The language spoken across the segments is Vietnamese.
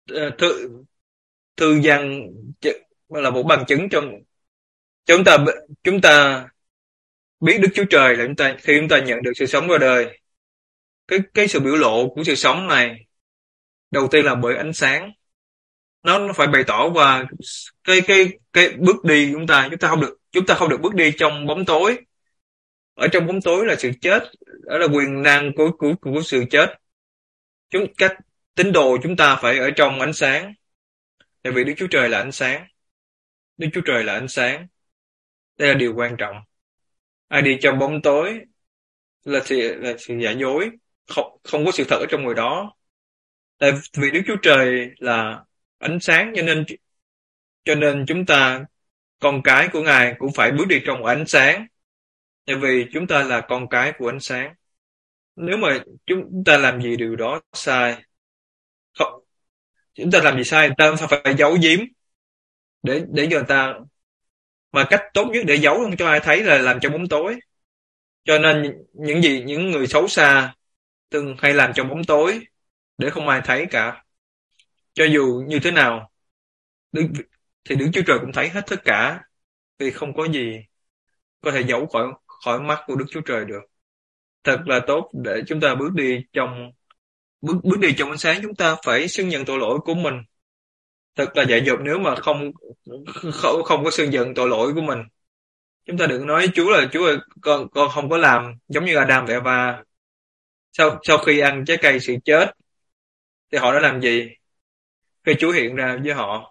thư thư văn là một bằng chứng cho chúng ta chúng ta biết Đức Chúa Trời là khi chúng ta nhận được sự sống ra đời. Cái sự biểu lộ của sự sống này đầu tiên là bởi ánh sáng. Nó phải bày tỏ qua cái bước đi chúng ta không được bước đi trong bóng tối. Ở trong bóng tối là sự chết, đó là quyền năng của sự chết. Các tín đồ chúng ta phải ở trong ánh sáng, tại vì Đức Chúa Trời là ánh sáng. Đức Chúa Trời là ánh sáng. Đây là điều quan trọng. Ai đi trong bóng tối là sự giả dối, không có sự thật ở trong người đó. Tại vì Đức Chúa Trời là ánh sáng, cho nên chúng ta, con cái của Ngài, cũng phải bước đi trong ánh sáng. Tại vì chúng ta là con cái của ánh sáng. Nếu mà chúng ta làm gì điều đó sai, chúng ta làm gì sai, ta phải giấu giếm để cho người ta. Mà cách tốt nhất để giấu không cho ai thấy là làm trong bóng tối. Cho nên những người xấu xa thường hay làm trong bóng tối để không ai thấy cả. Cho dù như thế nào thì Đức Chúa Trời cũng thấy hết tất cả, vì không có gì có thể giấu khỏi mắt của Đức Chúa Trời được. Thật là tốt để chúng ta bước đi trong ánh sáng. Chúng ta phải xưng nhận tội lỗi của mình. Thật là dại dột nếu mà không có xưng nhận tội lỗi của mình. Chúng ta đừng nói Chúa ơi, con không có làm giống như Adam và Eva. Sau khi ăn trái cây sự chết thì họ đã làm gì? Khi Chúa hiện ra với họ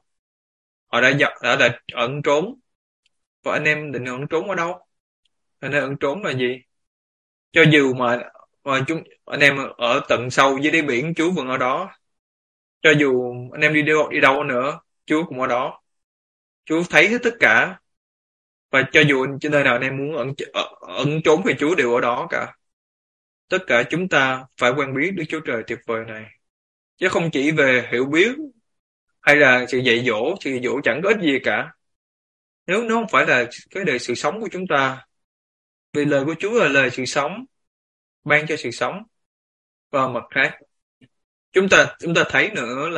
đã ẩn trốn. Và anh em định ẩn trốn ở đâu? Anh em ẩn trốn là gì? Cho dù mà anh em ở tận sâu dưới đáy biển, Chúa vẫn ở đó. Cho dù anh em đi đâu nữa, Chúa cũng ở đó. Chúa thấy hết tất cả. Và cho dù trên nơi nào anh em muốn ẩn trốn thì Chúa đều ở đó cả. Tất cả chúng ta phải quen biết Đức Chúa Trời tuyệt vời này. Chứ không chỉ về hiểu biết hay là sự dạy dỗ chẳng có ích gì cả. Nếu nó không phải là cái đời sự sống của chúng ta. Vì lời của Chúa là lời sự sống, ban cho sự sống. Và mặt khác, chúng ta thấy nữa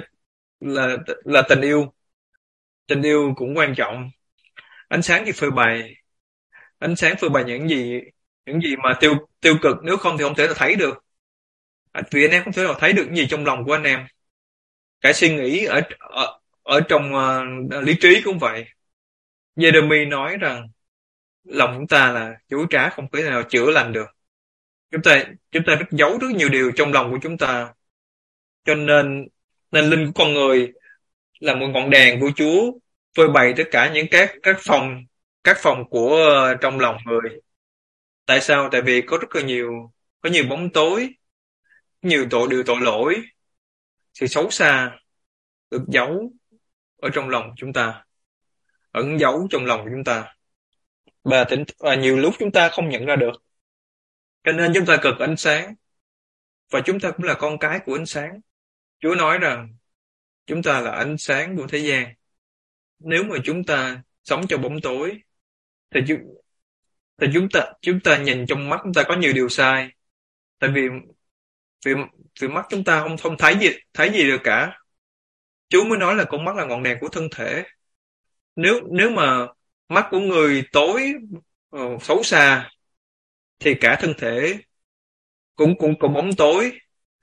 là tình yêu. Tình yêu cũng quan trọng. Ánh sáng thì phơi bày. Ánh sáng phơi bày những gì mà tiêu cực, nếu không thì không thể là thấy được. Vì anh em không thể nào thấy được gì trong lòng của anh em. Cả suy nghĩ ở trong lý trí cũng vậy. Jeremy nói rằng lòng chúng ta là dối trá, không thể nào chữa lành được. Chúng ta giấu rất nhiều điều trong lòng của chúng ta. Cho nên linh của con người là một ngọn đèn của Chúa, phơi bày tất cả những các phòng của trong lòng người. Tại sao? Tại vì có nhiều bóng tối, nhiều điều tội lỗi, sự xấu xa được giấu ở trong lòng chúng ta, ẩn giấu trong lòng của chúng ta, và nhiều lúc chúng ta không nhận ra được. Cho nên chúng ta cần ánh sáng, và chúng ta cũng là con cái của ánh sáng. Chúa nói rằng chúng ta là ánh sáng của thế gian. Nếu mà chúng ta sống trong bóng tối thì chúng ta nhìn trong mắt chúng ta có nhiều điều sai. Tại vì mắt chúng ta không thấy gì được cả. Chúa mới nói là con mắt là ngọn đèn của thân thể. Nếu mà mắt của người tối, xấu xa, thì cả thân thể cũng bóng tối.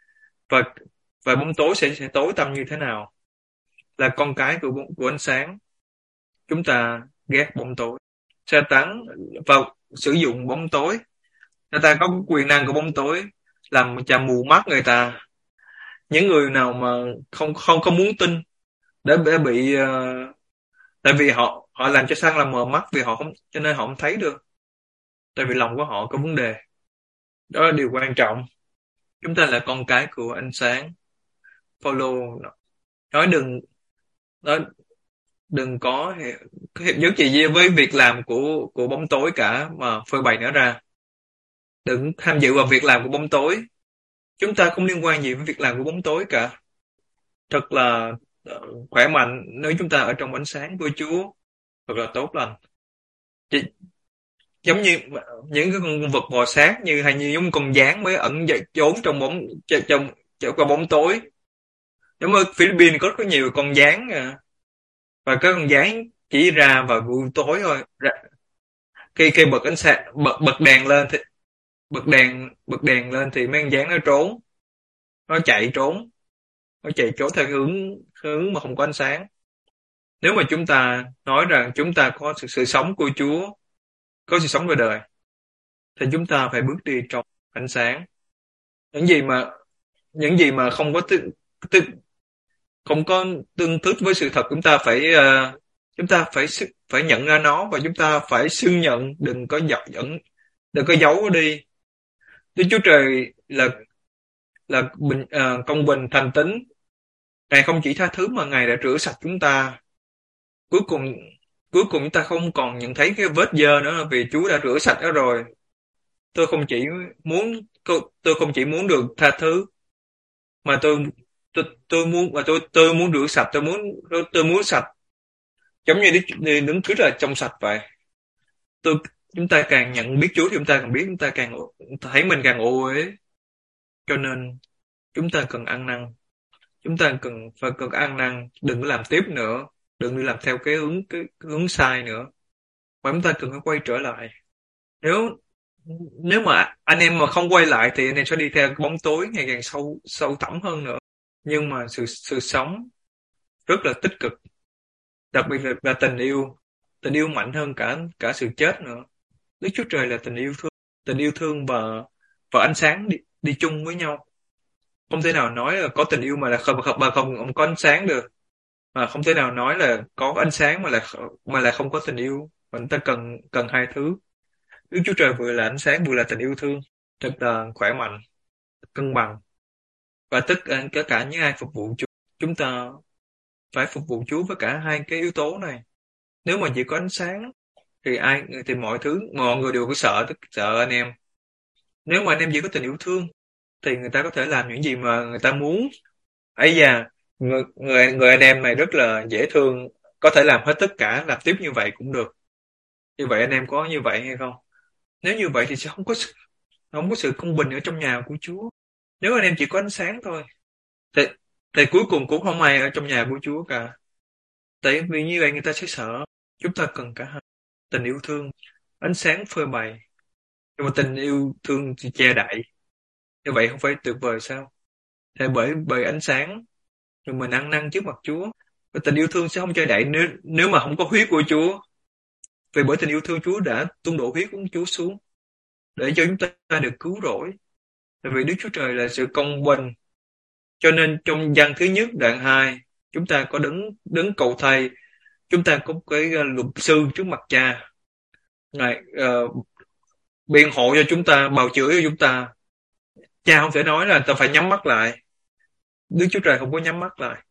Và bóng tối sẽ tối tăm như thế nào? Là con cái của ánh sáng. Chúng ta ghét bóng tối. Sa-tán vào sử dụng bóng tối. Người ta có quyền năng của bóng tối làm cho mù mắt người ta. Những người nào mà không muốn tin để bị tại vì họ làm cho sang làm mờ mắt, vì cho nên họ không thấy được. Tại vì lòng của họ có vấn đề. Đó là điều quan trọng. Chúng ta là con cái của ánh sáng. Phaolô nói đừng có hiệp nhất gì với việc làm của bóng tối cả, mà phơi bày nó ra. Đừng tham dự vào việc làm của bóng tối. Chúng ta không liên quan gì với việc làm của bóng tối cả. Thật là khỏe mạnh nếu chúng ta ở trong ánh sáng của Chúa. Thật là tốt lành. Giống như những cái con vật bò sát hay như giống con gián mới ẩn trốn trong bóng tối. Giống như Philippines có nhiều con gián và các con gián chỉ ra vào buổi tối thôi. Khi bật ánh sáng bật đèn lên thì bật đèn lên thì mấy con gián nó trốn, nó chạy trốn, nó chạy trốn theo hướng hướng mà không có ánh sáng. Nếu mà chúng ta nói rằng chúng ta có sự sống của Chúa, có sự sống về đời, thì chúng ta phải bước đi trong ánh sáng. Những gì mà không có không có tương thích với sự thật, chúng ta phải nhận ra nó, và chúng ta phải xưng nhận, đừng có giấu nó đi. Đức Chúa Trời là công bình thành tín. Ngài không chỉ tha thứ mà Ngài đã rửa sạch chúng ta. Cuối cùng chúng ta không còn nhận thấy cái vết dơ nữa, vì Chúa đã rửa sạch nó rồi. Tôi không chỉ tôi không chỉ muốn được tha thứ, mà tôi muốn rửa sạch, tôi muốn sạch, giống như Đức Chúa là trong sạch vậy. tôi Chúng ta càng nhận biết Chúa thì chúng ta càng biết, chúng ta càng thấy mình càng ô uế. Cho nên chúng ta cần ăn năn, chúng ta cần ăn năn, đừng có làm tiếp nữa, đừng đi làm theo cái hướng sai nữa, mà chúng ta cần phải quay trở lại. Nếu nếu mà anh em mà không quay lại thì anh em sẽ đi theo cái bóng tối ngày càng sâu thẳm hơn nữa. Nhưng mà sự sống rất là tích cực, đặc biệt là tình yêu mạnh hơn cả sự chết nữa. Đức Chúa Trời là tình yêu thương và ánh sáng đi chung với nhau. Không thể nào nói là có tình yêu mà không có ánh sáng được, mà không thể nào nói là có ánh sáng mà là không có tình yêu. Mình ta cần hai thứ. Đức Chúa Trời vừa là ánh sáng vừa là tình yêu thương, rất là khỏe mạnh, cân bằng. Và tất cả những ai phục vụ Chúa, chúng ta phải phục vụ Chúa với cả hai cái yếu tố này. Nếu mà chỉ có ánh sáng thì mọi người đều có sợ anh em. Nếu mà anh em chỉ có tình yêu thương thì người ta có thể làm những gì mà người ta muốn. Ấy da, người anh em này rất là dễ thương, có thể làm hết tất cả, làm tiếp như vậy cũng được. Như vậy anh em có như vậy hay không? Nếu như vậy thì sẽ không có sự công bình ở trong nhà của Chúa. Nếu anh em chỉ có ánh sáng thôi thì, cuối cùng cũng không ai ở trong nhà của Chúa cả. Tại vì như vậy người ta sẽ sợ. Chúng ta cần cả hai. Tình yêu thương, ánh sáng phơi bày, nhưng mà tình yêu thương thì che đậy. Như vậy không phải tuyệt vời sao? Thì bởi ánh sáng rồi mình ăn năn trước mặt Chúa. Và tình yêu thương sẽ không che đậy nếu mà không có huyết của Chúa. Vì bởi tình yêu thương, Chúa đã tuôn đổ huyết của Chúa xuống để cho chúng ta được cứu rỗi. Tại vì Đức Chúa Trời là sự công bình. Cho nên trong Giăng thứ nhất đoạn 2, chúng ta có đấng cầu thay, chúng ta có cái luật sư trước mặt Cha. Ngài biện hộ cho chúng ta, bào chữa cho chúng ta. Cha không thể nói là ta phải nhắm mắt lại. Đức Chúa Trời không có nhắm mắt lại.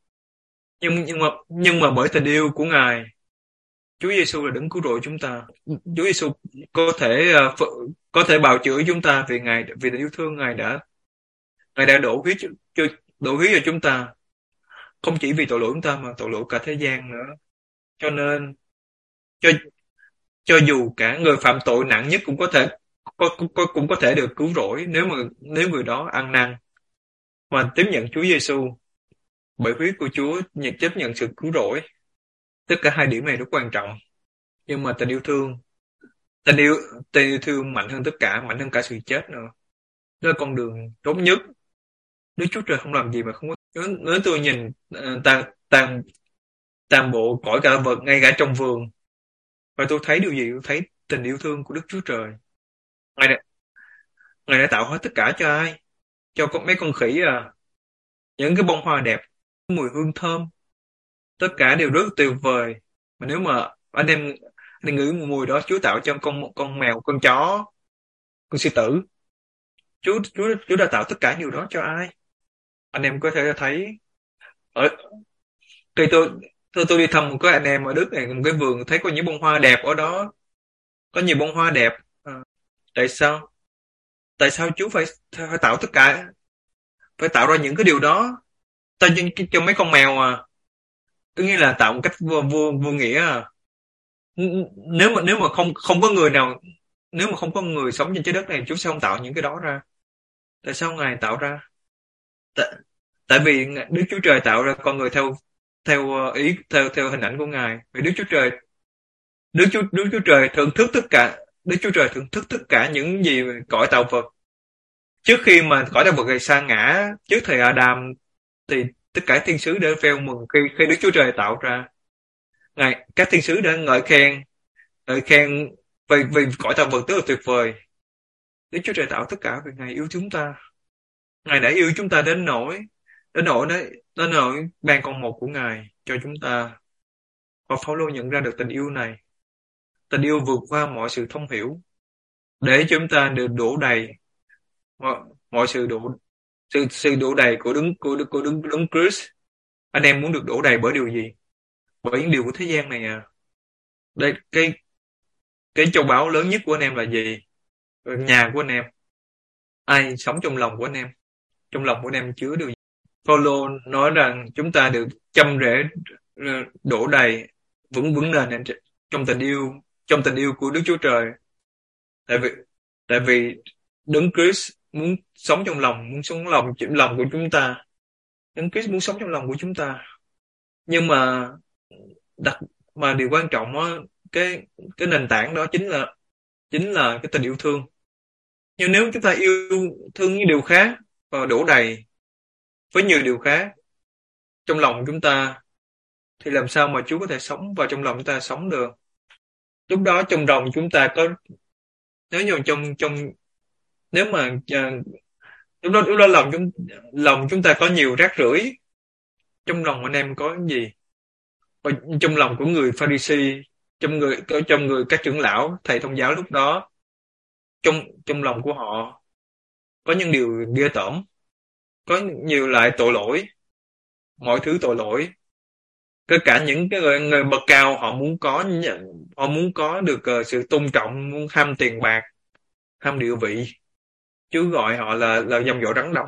Nhưng mà bởi tình yêu của Ngài, Chúa Giêsu là đấng cứu rỗi chúng ta. Chúa Giêsu có thể bào chữa chúng ta vì tình yêu thương Ngài đã đổ huyết cho chúng ta, không chỉ vì tội lỗi chúng ta mà tội lỗi cả thế gian nữa. Cho nên cho dù cả người phạm tội nặng nhất cũng có thể được cứu rỗi nếu người đó ăn năn mà tiếp nhận Chúa Giêsu. Bởi huyết của Chúa chấp nhận sự cứu rỗi. Tất cả hai điểm này rất quan trọng. Nhưng mà tình yêu thương mạnh hơn tất cả, mạnh hơn cả sự chết nữa. Đó là con đường tốt nhất. Đức Chúa Trời không làm gì mà không có. Nếu tôi nhìn toàn bộ cõi cả vật, ngay cả trong vườn, và tôi thấy điều gì? Tôi thấy tình yêu thương của Đức Chúa Trời. Ngài đã tạo hết tất cả cho ai? Cho mấy con khỉ những cái bông hoa đẹp, mùi hương thơm, tất cả đều rất tuyệt vời. Mà nếu mà anh em ngửi mùi đó, Chúa tạo cho con mèo, con chó, con sư tử. Chúa đã tạo tất cả điều đó cho ai? Anh em có thể thấy ở khi tôi đi thăm một cái anh em ở Đức này, một cái vườn, thấy có những bông hoa đẹp ở đó, có nhiều bông hoa đẹp. Tại sao Chúa phải tạo tất cả, phải tạo ra những cái điều đó cho mấy con mèo cứ như là tạo một cách vô nghĩa. Nếu mà không có người nào, nếu mà không có người sống trên trái đất này, Chúa sẽ không tạo những cái đó ra. Tại sao Ngài tạo ra? Tại vì Đức Chúa Trời tạo ra con người theo theo hình ảnh của Ngài. Vì Đức Chúa Trời thưởng thức tất cả, Đức Chúa Trời thưởng thức tất cả những gì cõi tạo vật. Trước khi mà cõi tạo vật này sa ngã, trước thời Adam, thì tất cả thiên sứ đã reo mừng khi Đức Chúa Trời tạo ra. Các thiên sứ đã ngợi khen vì cõi tạo vật rất là tuyệt vời. Đức Chúa Trời tạo tất cả vì Ngài yêu chúng ta. Ngài đã yêu chúng ta đến nỗi ban con một của Ngài cho chúng ta. Và Phao-lô nhận ra được tình yêu này, tình yêu vượt qua mọi sự thông hiểu, để cho chúng ta được đổ đầy mọi sự đổ đầy của đấng Christ. Anh em muốn được đổ đầy bởi điều gì? Bởi những điều của thế gian này à? Đây, cái châu báu lớn nhất của anh em là gì? Nhà của anh em. Ai sống trong lòng của anh em? Trong lòng của anh em chứa điều gì? Phaolô nói rằng chúng ta được chăm rễ, đổ đầy, vững nền trong tình yêu của Đức Chúa Trời. Tại vì đấng Christ muốn sống trong lòng của chúng ta. Đấng Christ muốn sống trong lòng của chúng ta. Nhưng mà điều quan trọng á, cái nền tảng đó chính là cái tình yêu thương. Nhưng nếu chúng ta yêu thương những điều khác và đổ đầy với nhiều điều khác trong lòng chúng ta, thì làm sao mà Chúa có thể sống vào trong lòng chúng ta sống được? Lúc đó trong lòng chúng ta có, nếu như nếu mà lúc đó lòng chúng ta có nhiều rác rưởi. Trong lòng anh em có gì? Và trong lòng của người Pha-ri-si, trong người các trưởng lão, thầy thông giáo lúc đó, trong lòng của họ có những điều ghê tởm, có nhiều loại tội lỗi, mọi thứ tội lỗi. Kể cả những cái người bậc cao, họ muốn có được sự tôn trọng, muốn ham tiền bạc, ham địa vị. Chúa gọi họ là dòng dõi rắn độc.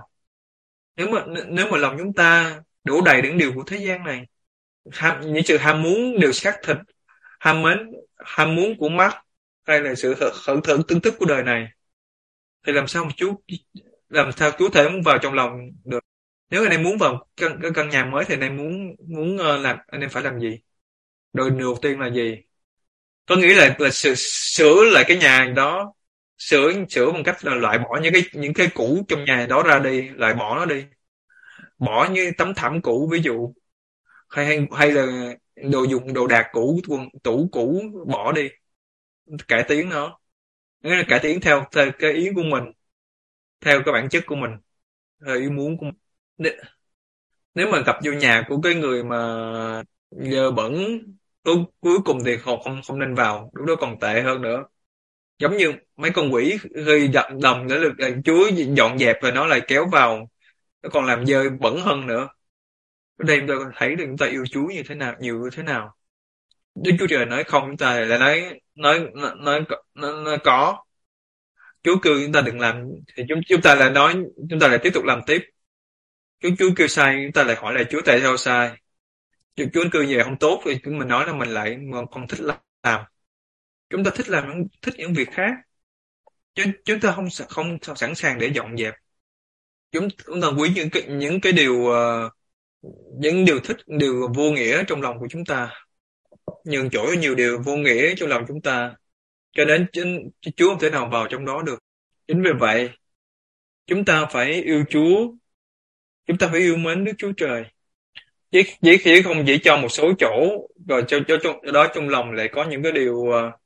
Nếu mà lòng chúng ta đổ đầy những điều của thế gian này, những sự ham muốn điều xác thịt, ham muốn của mắt, hay là sự khẩn thưởng tương thức của đời này, thì làm sao Chúa thể muốn vào trong lòng được? Nếu anh em muốn vào căn nhà mới thì anh em muốn anh em phải làm gì? Điều đầu tiên là gì? Có nghĩa là sửa lại cái nhà đó, sửa bằng cách là loại bỏ những cái cũ trong nhà đó ra đi, loại bỏ nó đi, bỏ như tấm thảm cũ ví dụ, hay là đồ đạc cũ, tủ cũ, bỏ đi, cải tiến nó, nghĩa là cải tiến theo cái ý của mình, theo cái bản chất của mình, theo ý muốn của mình. Nếu mà gặp vô nhà của cái người mà dơ bẩn, cuối cùng thì không nên vào, lúc đó còn tệ hơn nữa. Giống như mấy con quỷ khi đầm để được Chúa dọn dẹp rồi nó lại kéo vào, nó còn làm dơ bẩn hơn nữa. Ở đây chúng ta thấy được chúng ta yêu Chúa như thế nào, nhiều như thế nào. Đức Chúa Trời nói không, chúng ta lại nói có. Chúa kêu chúng ta đừng làm thì chúng ta lại nói, chúng ta lại tiếp tục làm tiếp. Chúa kêu sai, chúng ta lại hỏi là Chúa tại sao sai. Chúa kêu về không tốt thì mình nói là mình lại còn thích làm. Chúng ta thích những việc khác. Chúng ta không sẵn sàng để dọn dẹp. Chúng ta quý những cái điều thích, điều vô nghĩa trong lòng của chúng ta, nhường chỗ cho nhiều điều vô nghĩa trong lòng chúng ta, cho nên Chúa không thể nào vào trong đó được. Chính vì vậy chúng ta phải yêu Chúa, chúng ta phải yêu mến Đức Chúa Trời, chỉ không chỉ cho một số chỗ rồi cho đó trong lòng lại có những cái điều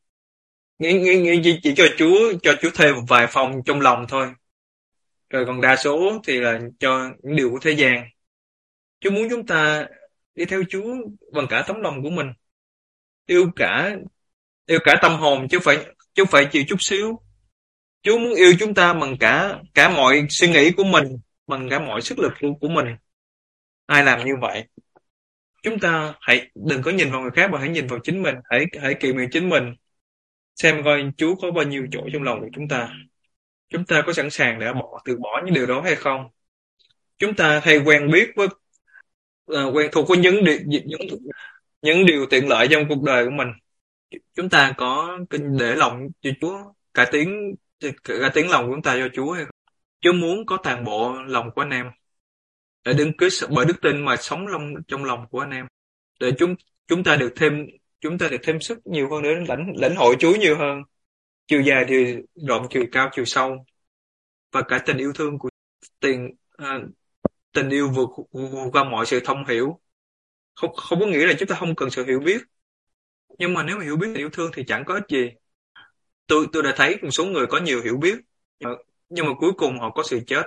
chỉ cho Chúa thuê một vài phòng trong lòng thôi, rồi còn đa số thì là cho những điều của thế gian. Chúa muốn chúng ta đi theo Chúa bằng cả tấm lòng của mình, yêu cả tâm hồn, chứ không phải chịu chút xíu. Chúa muốn yêu chúng ta bằng cả mọi suy nghĩ của mình, bằng cả mọi sức lực của mình. Ai làm như vậy? Chúng ta hãy đừng có nhìn vào người khác mà hãy nhìn vào chính mình, hãy kiểm nghiệm chính mình, xem coi Chúa có bao nhiêu chỗ trong lòng của chúng ta. Chúng ta có sẵn sàng để từ bỏ những điều đó hay không? Chúng ta hay quen thuộc với những điều tiện lợi trong cuộc đời của mình. Chúng ta có để lòng cho Chúa, cải tiến lòng của chúng ta cho Chúa hay không? Chúa muốn có toàn bộ lòng của anh em. để đấng Christ bởi đức tin mà sống trong lòng của anh em, để chúng ta được thêm chúng ta được thêm sức nhiều hơn, để lãnh hội Chúa nhiều hơn, chiều dài, chiều rộng, chiều cao, chiều sâu, và cả tình yêu thương của tình à, tình yêu vượt qua mọi sự thông hiểu. Không có nghĩa là chúng ta không cần sự hiểu biết, nhưng mà nếu mà hiểu biết tình yêu thương thì chẳng có ích gì. Tôi đã thấy một số người có nhiều hiểu biết, nhưng mà cuối cùng họ có sự chết.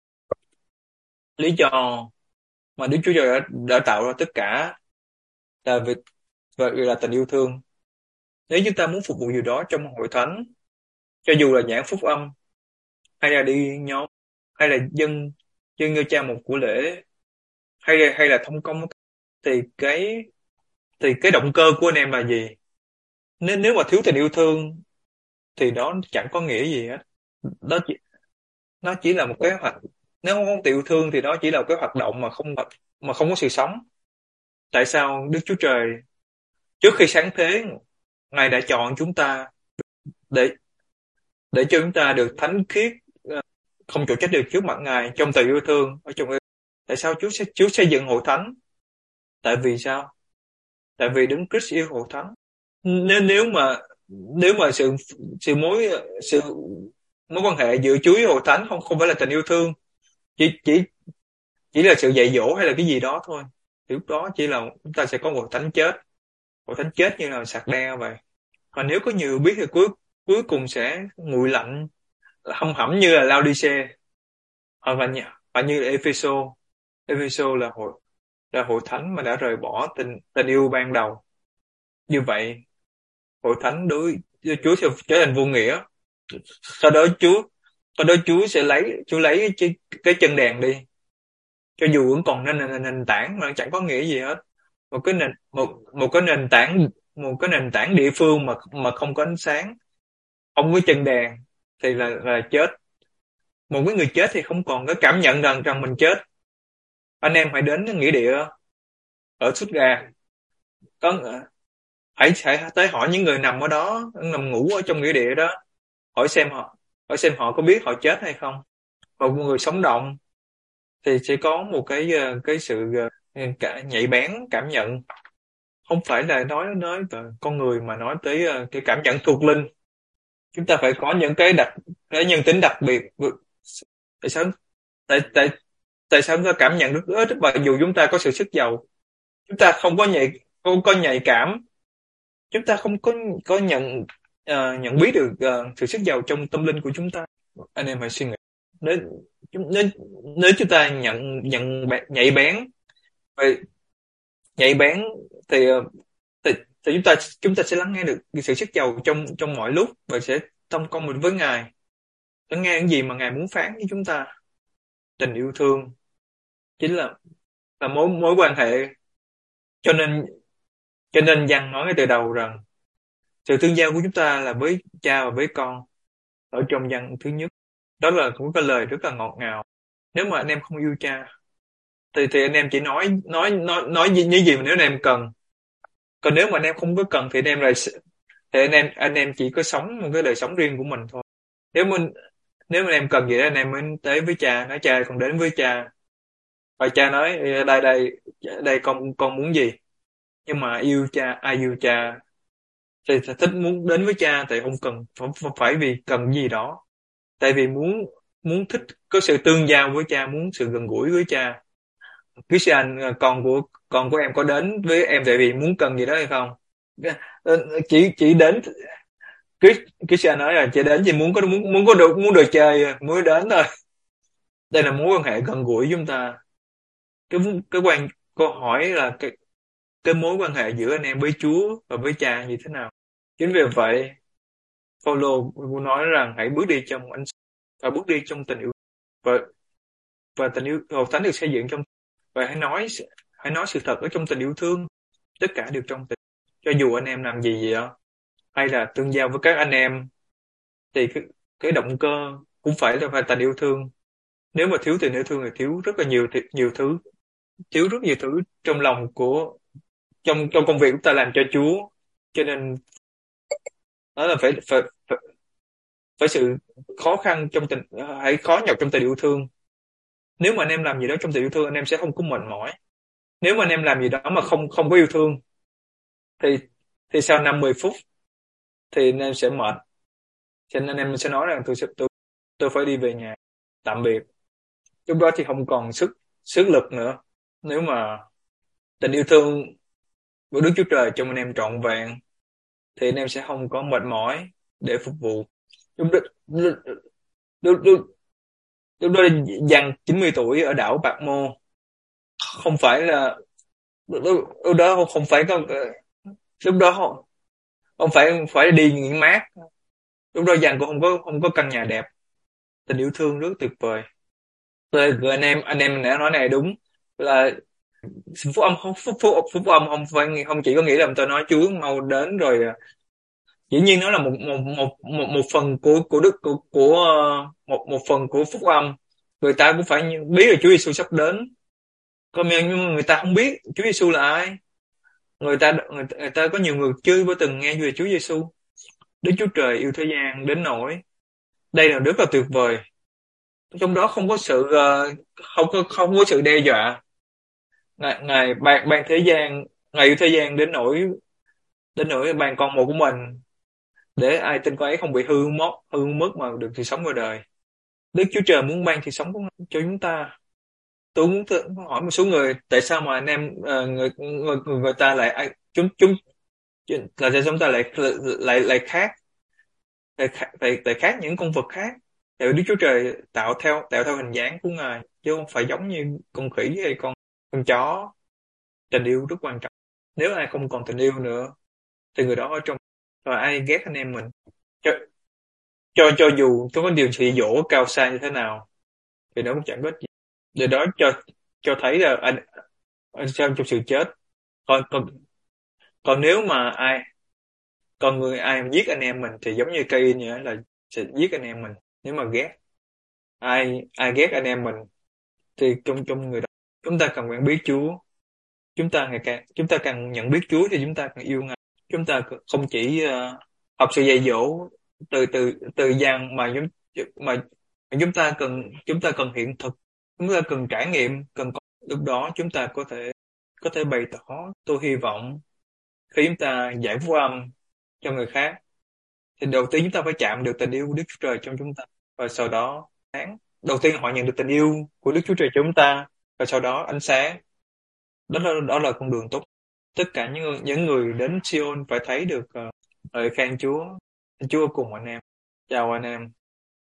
Lý do mà Đức Chúa Trời đã tạo ra tất cả là vì là tình yêu thương. Nếu chúng ta muốn phục vụ điều đó trong hội thánh, cho dù là giảng phúc âm, hay là đi nhóm, hay là dâng dâng cho cha một của lễ, hay là thông công, thì cái động cơ của anh em là gì? Nếu mà thiếu tình yêu thương thì đó chẳng có nghĩa gì hết. Nó chỉ là một cái hoạt Nếu không có tình yêu thương thì đó chỉ là một cái hoạt động mà không có sự sống. Tại sao Đức Chúa Trời trước khi sáng thế, Ngài đã chọn chúng ta để để cho chúng ta được thánh khiết, không chỗ trách được trước mặt Ngài trong tình yêu thương. Tại sao Chúa xây dựng hội thánh? Tại vì sao? Tại vì Đấng Christ yêu hội thánh. Nếu mà sự sự mối quan hệ giữa Chúa với hội thánh không phải là tình yêu thương, chỉ là sự dạy dỗ hay là cái gì đó thôi, thì lúc đó chỉ là chúng ta sẽ có một hội thánh chết như là sạc đe vậy. Còn nếu có nhiều biết thì cuối cùng sẽ nguội lạnh, hâm hẩm như là Laodice, hoặc như là Epheso là hội thánh mà đã rời bỏ tình yêu ban đầu. Như vậy hội thánh đối với Chúa sẽ trở thành vô nghĩa. Sau đó Chúa sẽ lấy cái chân đèn đi, cho dù vẫn còn nền tảng mà chẳng có nghĩa gì hết. Một cái nền tảng địa phương mà không có ánh sáng, không có chân đèn, thì là chết. Một cái người chết thì không còn cái cảm nhận rằng mình chết. Anh em hãy đến nghĩa địa ở Stuttgart, hãy tới hỏi những người nằm ở đó, nằm ngủ ở trong nghĩa địa đó, hỏi xem họ có biết họ chết hay không. Và một người sống động thì sẽ có một cái sự nhạy bén cảm nhận, không phải là nói về con người mà nói tới cái cảm nhận thuộc linh. Chúng ta phải có những cái nhân tính đặc biệt. Tại sao tại tại tại sao chúng ta cảm nhận được ít, và dù chúng ta có sự sức giàu, chúng ta không có nhạy cảm, chúng ta không có nhận biết được sự sức giàu trong tâm linh của chúng ta. Anh em hãy suy nghĩ, nếu nếu nếu chúng ta nhạy bén về nhạy bén thì thì chúng ta sẽ lắng nghe được sự sức giàu trong mọi lúc, và sẽ thông công mình với Ngài, lắng nghe những gì mà Ngài muốn phán với chúng ta. Tình yêu thương chính là mối quan hệ. Cho nên Giăng nói ngay từ đầu rằng sự tương giao của chúng ta là với cha và với con. Ở trong Giăng thứ nhất, đó là một cái lời rất là ngọt ngào. Nếu mà anh em không yêu cha thì anh em chỉ nói những gì mà nếu anh em cần. Còn nếu mà anh em không có cần thì anh em chỉ có sống một cái đời sống riêng của mình thôi. Nếu mà anh em cần gì đó, anh em mới tới với cha, nói cha con đến với cha, và cha nói đây đây đây, con muốn gì. Nhưng mà ai yêu cha thì thích muốn đến với cha, thì không cần phải vì cần gì đó, tại vì muốn thích có sự tương giao với cha, muốn sự gần gũi với cha. Christian, con của em có đến với em tại vì muốn cần gì đó hay không? Chỉ đến. Christian nói là chỉ đến chỉ muốn được chơi mới đến thôi. Đây là mối quan hệ gần gũi chúng ta. Câu hỏi là cái mối quan hệ giữa anh em với Chúa và với cha như thế nào. Chính vì vậy Phaolô nói rằng hãy bước đi trong ánh sáng và bước đi trong tình yêu, và tình yêu hội thánh được xây dựng trong, và hãy nói sự thật ở trong tình yêu thương. Tất cả đều trong tình. Cho dù anh em làm gì vậy, hay là tương giao với các anh em, thì cái động cơ cũng phải tình yêu thương. Nếu mà thiếu tình yêu thương thì thiếu rất là nhiều thứ, thiếu rất nhiều thứ trong lòng trong công việc chúng ta làm cho Chúa. Cho nên đó là phải sự khó khăn hãy khó nhọc trong tình yêu thương. Nếu mà anh em làm gì đó trong tình yêu thương, anh em sẽ không có mệt mỏi. Nếu mà anh em làm gì đó mà không không có yêu thương thì sau 5-10 phút thì anh em sẽ mệt, cho nên anh em sẽ nói rằng tôi phải đi về nhà, tạm biệt. Lúc đó thì không còn sức sức lực nữa. Nếu mà tình yêu thương của Đức Chúa Trời cho anh em trọn vẹn thì anh em sẽ không có mệt mỏi để phục vụ. Lúc đó lúc, lúc, lúc, lúc đó dằn 90 tuổi ở đảo Bạc Mô, không phải là lúc đó không phải có, lúc đó không phải phải đi nghỉ mát. Lúc đó dằn cũng không có căn nhà đẹp. Tình yêu thương rất tuyệt vời. Rồi anh em đã nói này đúng là phúc âm không, phúc âm không phải, không chỉ có nghĩa là tôi nói Chúa mau đến rồi. Dĩ nhiên nó là một phần của đức một phần của phúc âm. Người ta cũng phải biết là Chúa Giêsu sắp đến. Nhưng mà người ta không biết Chúa Giêsu là ai. Người ta có nhiều người chưa có từng nghe về Chúa Giêsu. Đức Chúa Trời yêu thế gian đến nỗi, đây là rất là tuyệt vời. Trong đó không có sự không có sự đe dọa. Ngài ban thế gian, Ngài yêu thế gian đến nỗi ban con một của mình, để ai tin con ấy không bị hư mất mà được sự sống qua đời. Đức Chúa Trời muốn ban sự sống cho chúng ta. Tôi muốn hỏi một số người, tại sao mà anh em người ta lại chúng chúng là tại sao chúng ta lại lại khác, lại khác những con vật khác? Tại vì Đức Chúa Trời tạo theo hình dáng của Ngài, chứ không phải giống như con khỉ hay con chó. Tình yêu rất quan trọng. Nếu ai không còn tình yêu nữa thì người đó ở trong, và ai ghét anh em mình, cho cho dù có điều trị dỗ cao xa như thế nào thì nó cũng chẳng có ích gì. Điều đó cho thấy là anh trong sự chết. Còn còn còn nếu mà ai mà giết anh em mình thì giống như Cain vậy, là sẽ giết anh em mình. Nếu mà ai ghét anh em mình thì trong người đó, chúng ta cần quen biết Chúa. Chúng ta càng nhận biết Chúa thì chúng ta càng yêu Ngài. Chúng ta không chỉ học sự dạy dỗ từ gian, mà chúng ta cần hiện thực. Chúng ta cần trải nghiệm, lúc đó chúng ta có thể bày tỏ. Tôi hy vọng khi chúng ta giải phúc âm cho người khác thì đầu tiên chúng ta phải chạm được tình yêu của Đức Chúa Trời trong chúng ta, và sau đó đầu tiên họ nhận được tình yêu của Đức Chúa Trời trong chúng ta, và sau đó ánh sáng. Đó là con đường tốt. Tất cả những người đến Sion phải thấy được lời khen Chúa. Chúa cùng anh em. Chào anh em.